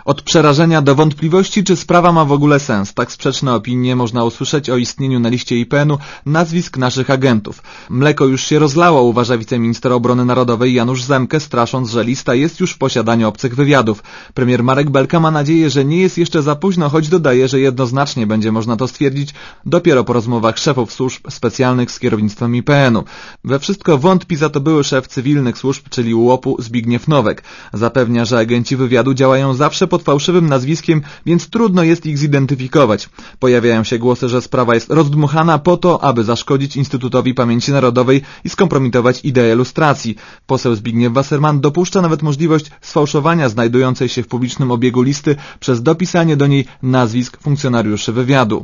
Od przerażenia do wątpliwości, czy sprawa ma w ogóle sens. Tak sprzeczne opinie można usłyszeć o istnieniu na liście IPN-u nazwisk naszych agentów. Mleko już się rozlało, uważa wiceminister obrony narodowej Janusz Zemke, strasząc, że lista jest już w posiadaniu obcych wywiadów. Premier Marek Belka ma nadzieję, że nie jest jeszcze za późno, choć dodaje, że jednoznacznie będzie można to stwierdzić dopiero po rozmowach szefów służb specjalnych z kierownictwem IPN-u. We wszystko wątpi za to były szef cywilnych służb, czyli UOP-u Zbigniew Nowek. Zapewnia, że agenci wywiadu działają zawsze pod fałszywym nazwiskiem, więc trudno jest ich zidentyfikować. Pojawiają się głosy, że sprawa jest rozdmuchana po to, aby zaszkodzić Instytutowi Pamięci Narodowej i skompromitować ideę lustracji. Poseł Zbigniew Wasserman dopuszcza nawet możliwość sfałszowania znajdującej się w publicznym obiegu listy przez dopisanie do niej nazwisk funkcjonariuszy wywiadu.